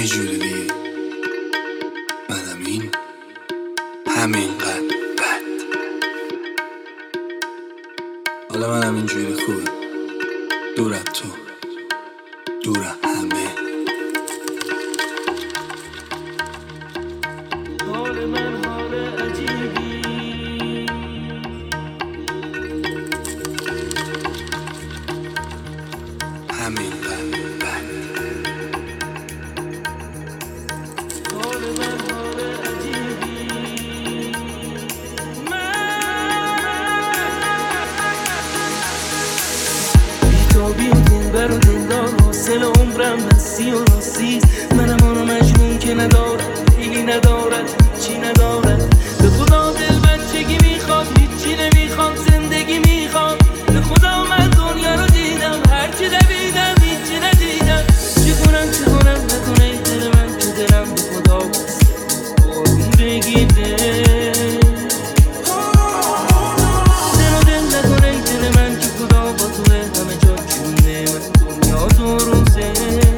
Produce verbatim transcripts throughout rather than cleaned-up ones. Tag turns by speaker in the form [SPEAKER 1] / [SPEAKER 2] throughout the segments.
[SPEAKER 1] جوری دیگه. منم این همینقدر بد. حالا منم اینجوری خوبه، دورم تو، دورم همه.
[SPEAKER 2] حال من حال عجیبی،
[SPEAKER 1] همینقدر بد.
[SPEAKER 2] حال من حال عجیبی. بیتابی و دین بر و دیندار، حاصل عمرم مستی و راستی. منم آنو مجنون که ندارد دیلی ندارد هیچی ندارد. به خدا دل بچگی میخواد، هیچی نمیخواد، زندگی میخواد. به خدا من دنیا رو دیدم، هرچی دویدم هیچی ندیدم. چی کنم چی کنم نکنه ای دل من، که دلم به خدا بسته بارون بگیره. دل و دل نکنه ای دل من، که خدا با توه همه جا جونه من، دنیا دو روزه.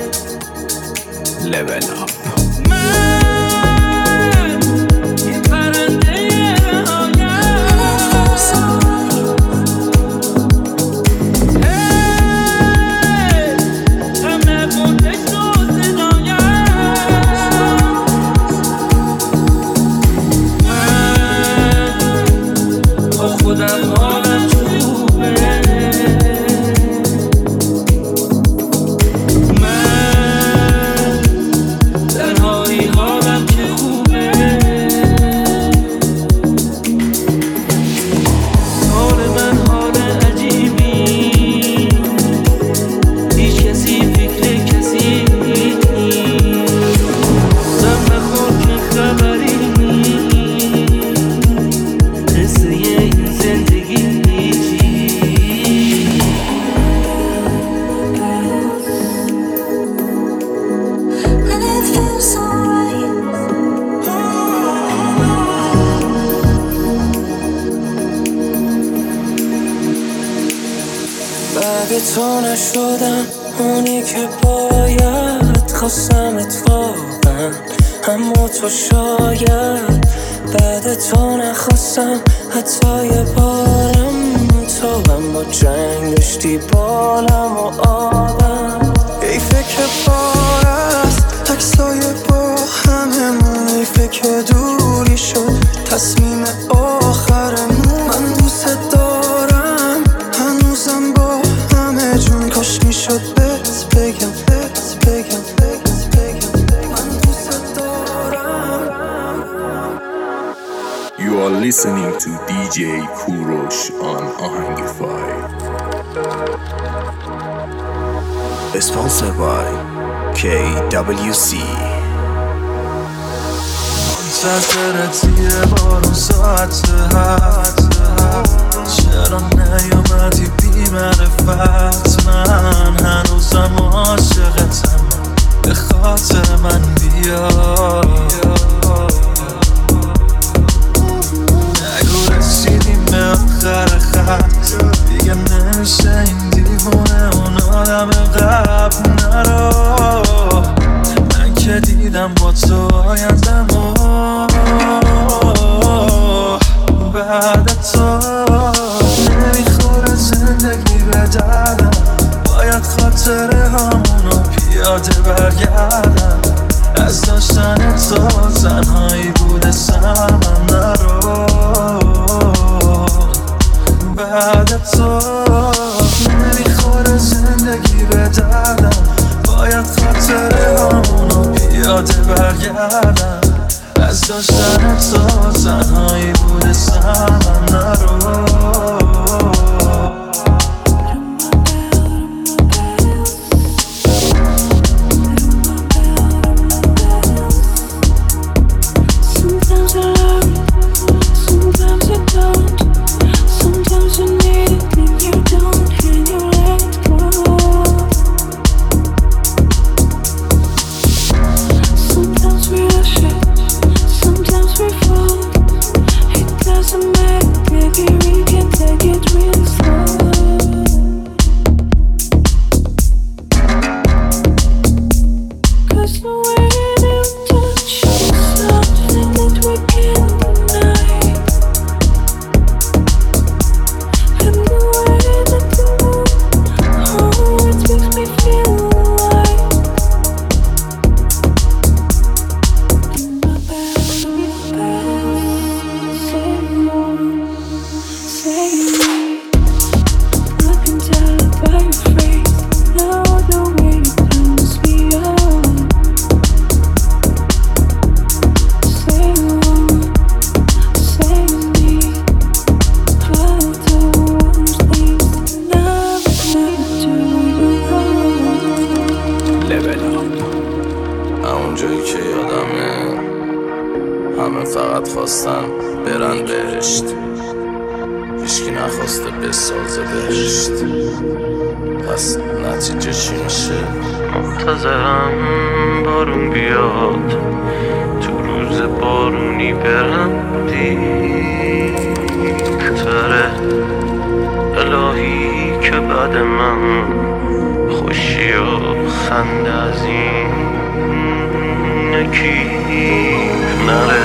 [SPEAKER 1] Level up.
[SPEAKER 2] بعد تو نشدم اونی که باید، خواستم اتفاقا اما تو شاید. بعد تو نخواستم حتی یه بارم، تو هم با جنگ داشتی بالم و آبم. حیفه که بار است عکسای با هممون، حیفه که دوری شد تصمیم آخرمون. من دوست دارم هنوزم با همه جون، کاش میشد بهت بگم بهت بگم بهت بگم من دوست دارم.
[SPEAKER 3] You are listening to دی جی کوروش on Ahangify.
[SPEAKER 4] Sponsored by کی دبلیو سی.
[SPEAKER 5] منتظرت یه بارون ساعت هفت، چرا نیامدی بی معرفت؟ من هنوزم عاشقتم، به خاطر من بیا. نگو رسیدیم به آخر خط، دیگه نمیشه این دیوونه اون آدم قبل. نرو من که دیدم با تو آیندمو، بعد تو نمیخوره زندگی به دردم. باید خاطره همونو پیاده برگردم، از داشتن تو تنهایی بوده سرم. نرو بعد تو نمیخوره زندگی به دردم. باید خاطره همونو پیاده برگردم، از داشتن تو تنهایی بوده سرم. نرو
[SPEAKER 6] Sometimes we fall, it doesn't matter, baby, we can take یادمه همه فقط خواستن برن بهشت، هیچکی نخواسته بسازه بهشت. پس نتیجه چی میشه؟ منتظرم بارون بیاد، تو روز بارونی برم دیرتره. الهی که بعد من خوشی و خنده از این نکی نره.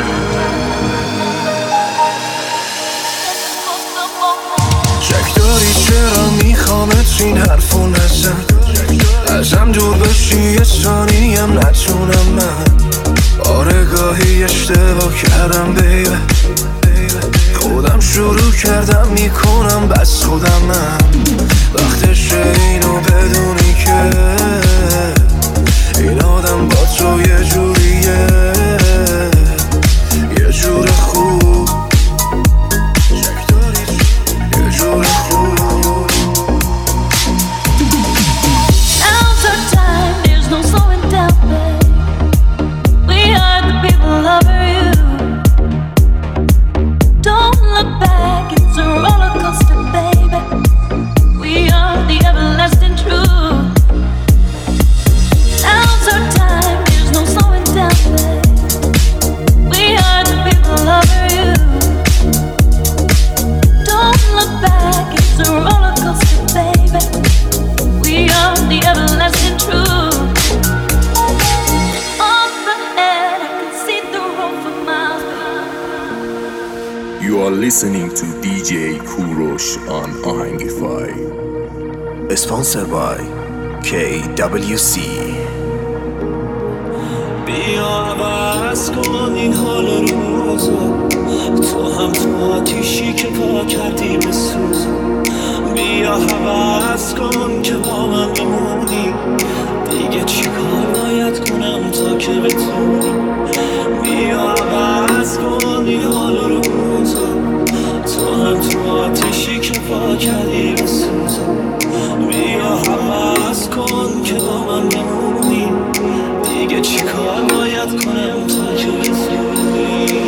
[SPEAKER 1] شک داری چرا میخوامت این حرفو نزن، ازم دور بشی یه ثانیم نتونم من. آره گاهی اشتباه کردم بیبه، خودم شروع کردم میکنم بس خودم من. وقتشه اینو بدونی که این آدم با تو یه جوریه، یه جور خوب، شک داری یه جور خوب.
[SPEAKER 7] Now's our time, there's no slowing down, babe. We are the people over you. Don't look back, it's a roller coaster, baby. We are the everlasting truth. Now's our time, there's no slowing down, babe. We are the people over you. Don't look back, it's a roller coaster, baby. We are the everlasting truth. Up ahead, I can see the road for miles.
[SPEAKER 3] You are listening to D J Kurosh on Ahangify.
[SPEAKER 4] Sponsored by K W C.
[SPEAKER 5] بیا عوض کن این حال روزو، تو هم تو آتیشی که پا کردی بسوز. بیا عوض کن که با من بمونی، دیگه چی کار باید کنم تا که بتونی. بیا عوض کن این حال روزو، تو هم تو آتیشی که پا کردی بسوز. بیا عوض کن که با من بمونی، دیگه چی کار باید کنم تا که بتونی.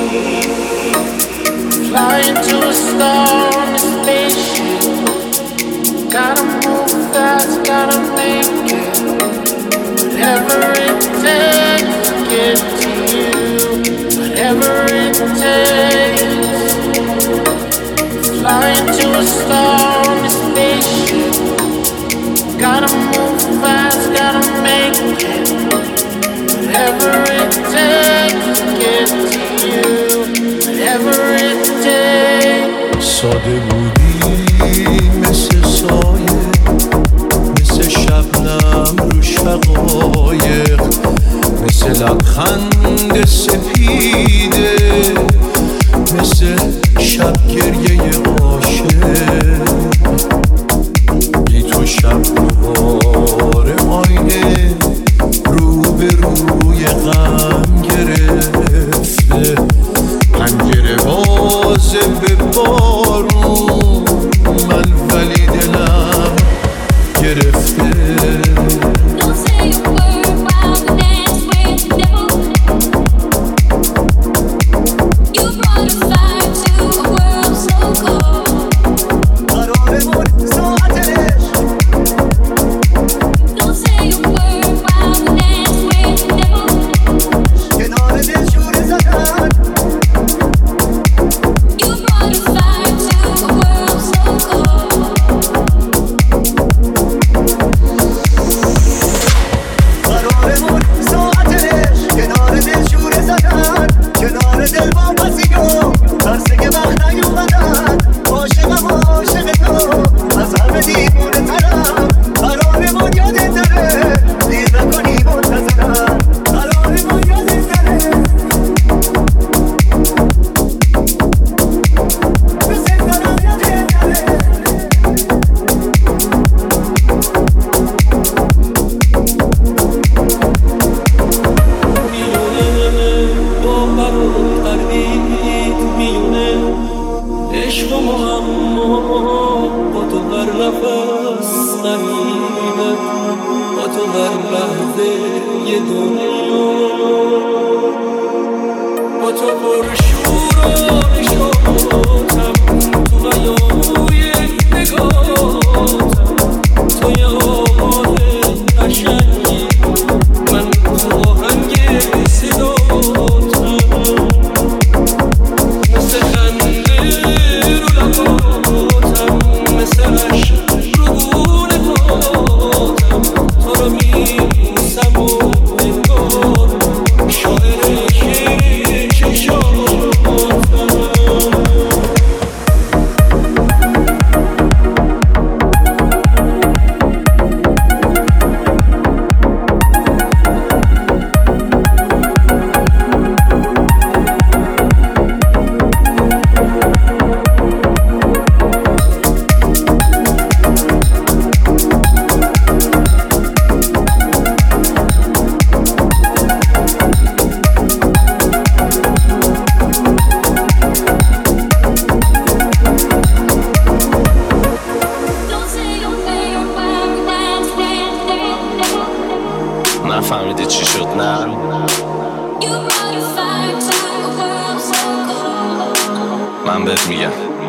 [SPEAKER 2] Flying to a star on a spaceship. Gotta move fast, gotta make it. Whatever it takes to get to you. Whatever it takes. Flying to a star on a spaceship. Gotta move fast, gotta make it. Whatever it takes to get to you. Whatever it takes.
[SPEAKER 5] ساده بودی مثل سایه، مثل شبنم رو شقایق، مثل لبخند سپیده، مثل شب گریه عاشق. بی تو شب دوباره آینه رو به روی غم گرفته، پنجره بازه به بارون من، ولی دلم گرفته.
[SPEAKER 7] Don't say a word while we dance with the devil. You brought a fire to a world so cold. Don't say a word while we dance with the devil. You brought a fire to a world so cold.
[SPEAKER 2] عشق و معما با تو هر نفس غریبه، با تو هر لحظه یه دنیا.
[SPEAKER 8] من بهت میگم.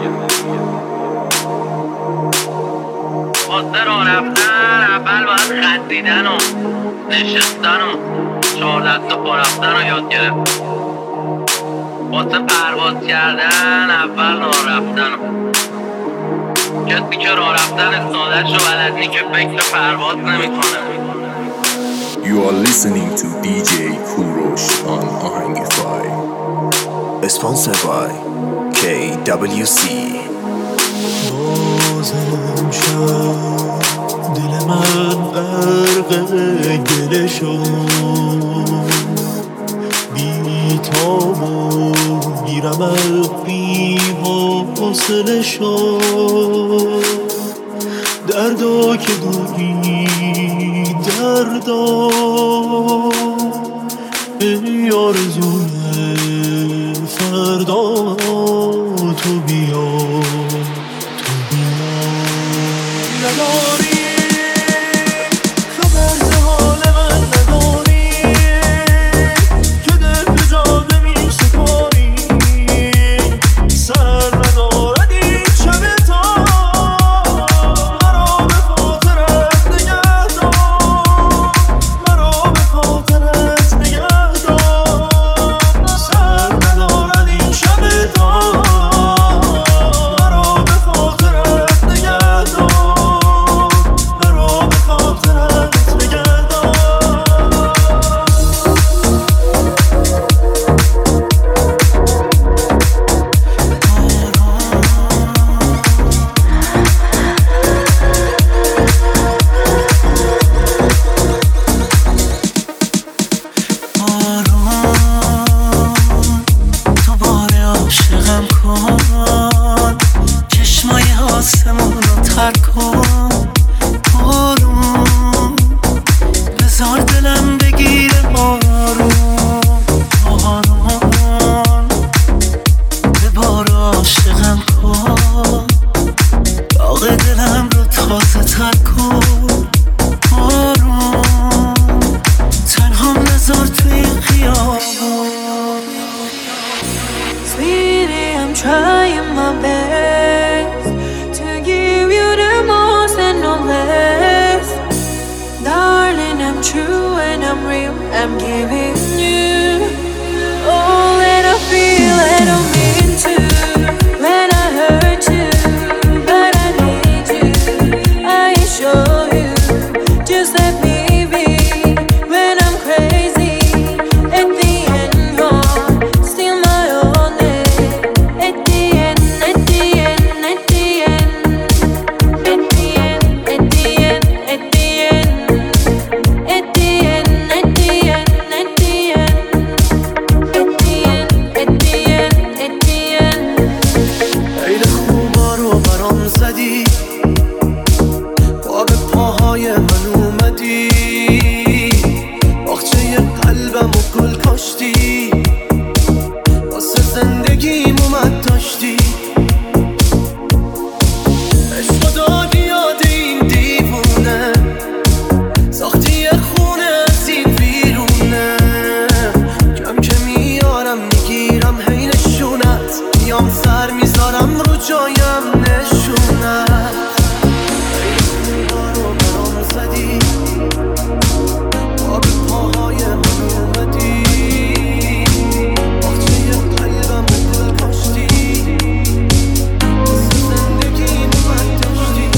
[SPEAKER 6] واسه راه رفتن اول باید خندیدن و نشستن و چهار دست و پا رفتن رو یاد گرفت. واسه پرواز کردن اول راه رفتن و کسی که راه رفتن ساده‌ش رو بلد نی که فکر پرواز نمی‌کنه.
[SPEAKER 3] You are listening to دی جی کوروش on آهنگفای.
[SPEAKER 4] Sponsored by کی دبلیو سی.
[SPEAKER 5] بازم شد دل من غرق گله شد، بی تاب و بی رمق بی حاصله شد. دردا که دوری دردا ای آرزوی فردا، تو بیا تو بیا. نداری خبر ز حال من نداری که دل به جاده می سپاری. سر ندارد این شب تا مرا به خاطرت نگه دار، مرا به خاطرت نگه دار. سر ندارد این شب تا مرا به خاطرت نگه دار، مرا به خاطرت نگه دار. تو باره عاشقم کن، چشمای آسمون رو تر کن. بارون بذار دلم بگیره بارون، بارون به بار عاشقم کن، داغ دلم رو تازه تر کن. بارون تنهام نذار توی خیابون.
[SPEAKER 7] Sweetie, I'm trying my best to give you the most and no less. Darling, I'm true and I'm real. I'm giving you all that I feel. I don't mean to when I hurt you, but I need you. I show you, just let me be when I'm crazy. At the end, you're still my only. At the end, at the end, at the end, at the end, at the end, at the end, at the end, at the end, at the end, at the end, at the end.
[SPEAKER 5] عید خوبا رو برام زدی، با به پاهای من اومدی، باغچه قلبم و گل کاشتی، واسه زندگیم اومد داشتی. عشق دادی یاد این دیوونه، ساختی یه خونه از این بیرونه. کم که میارم میگیرم هی نشونت، میام سر میذارم رو جایم نشونت. ای خوبا رو برام زدی، با به پاهای من اومدی، باغچه قلبم و گل کاشتی، واسه زندگیم اومد داشتی.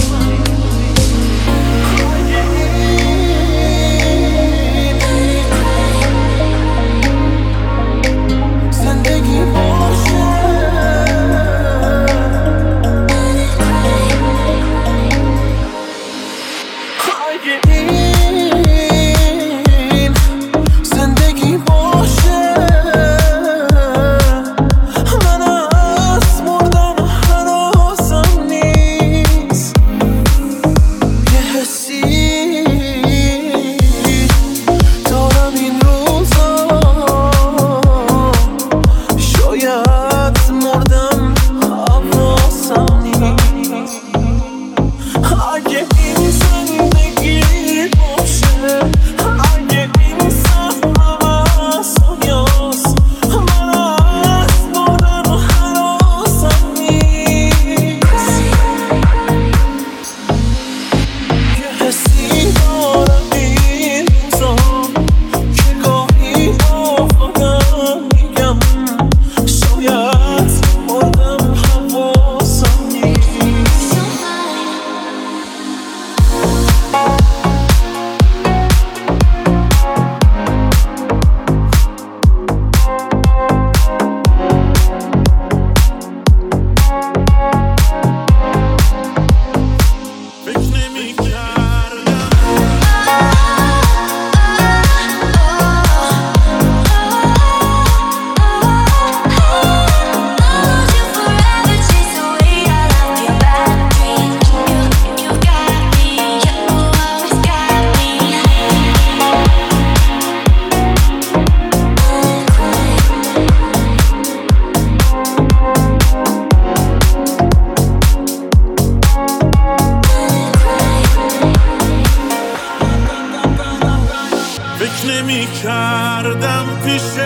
[SPEAKER 5] زندگی باشه پیشت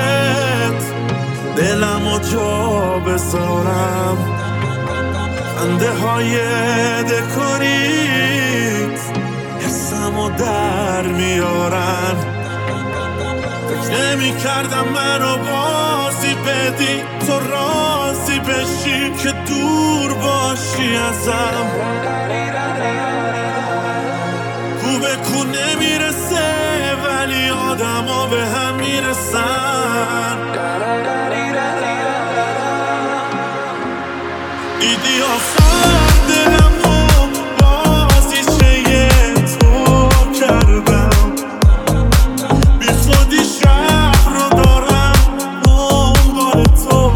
[SPEAKER 5] دلمو جا بذارم، خنده های دکوریت حسمو در میارن. فکر نمی کردم منو بازی بدی، تو راضی بشی که دور باشی ازم. کو به کو نمیرسه ولی آدم ها به هم میرسن. دیدی آخر دلمو بازیچه تو کردم، بی خودی شهر رو دارم دنبال تو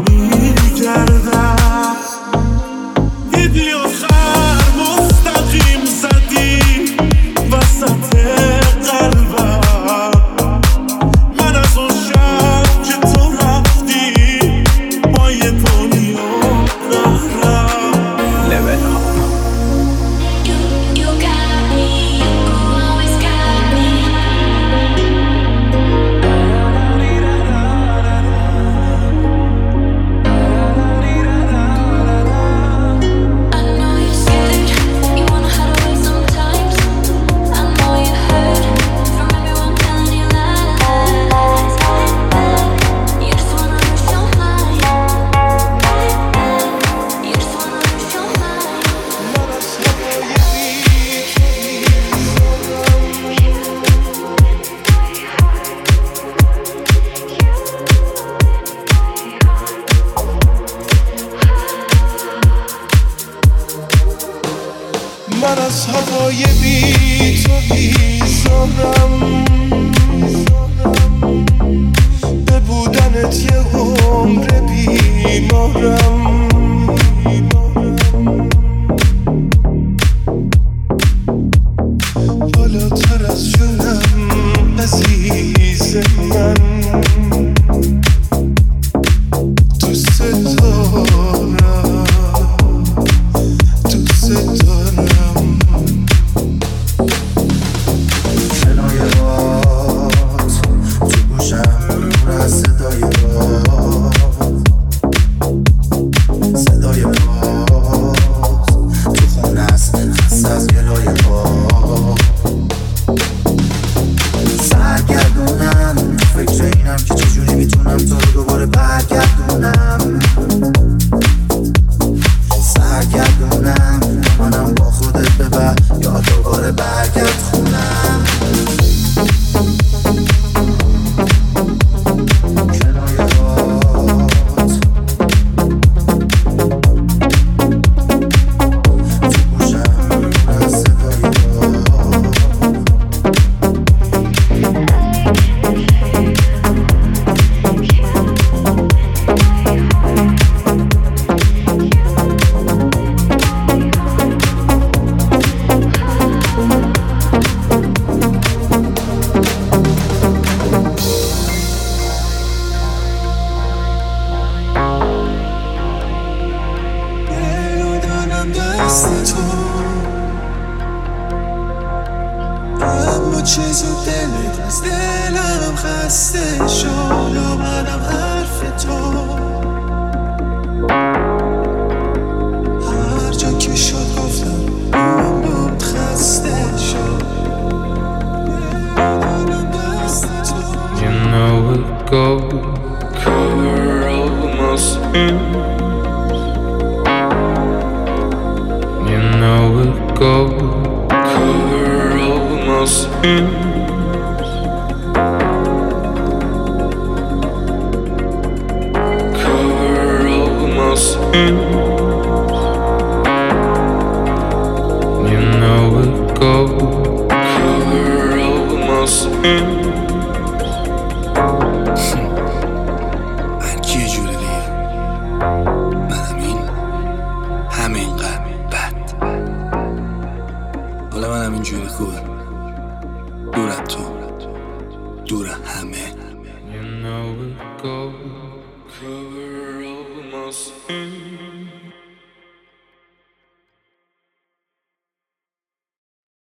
[SPEAKER 5] میگردم. دیدی آخر مستقیم زدی وسط قلبم، من از اون شب که تو رفتی با یه دنیا رفتم.
[SPEAKER 4] Level up.
[SPEAKER 1] من از هوای بی تو بیزارم، به بودنت یه عمر بیمارم. بالاتر از جونم عزیز من، دوست دارم دوست دارم.
[SPEAKER 8] صدای باد تو گوشم پر از صدای باد، صدای باد تو خونه است خسته از گلای باد. سرگردونم فکر اینم که چجوری میتونم تو رو دوباره برگردونم. سرگردونم منم با خودت ببر یا دوباره برگرد خونم. کنای باد تو گوشم از صدای باد.
[SPEAKER 1] دلو دارم دست تو، اما چیزو دلت از دلم خسته شد و منم حرف تو. هر جا که شد گفتم من بود خسته شد. دلو دارم دست تو.
[SPEAKER 2] You know it go cover all my sins. You know it go cover all my sins. Cover all my sins. You know it go cover all my sins.
[SPEAKER 4] من کی جوره دیگه، منم این همین قد بد. حالا منم این جوری خوبه، دور از تو، دور همه.
[SPEAKER 2] You know it go cover all my sins.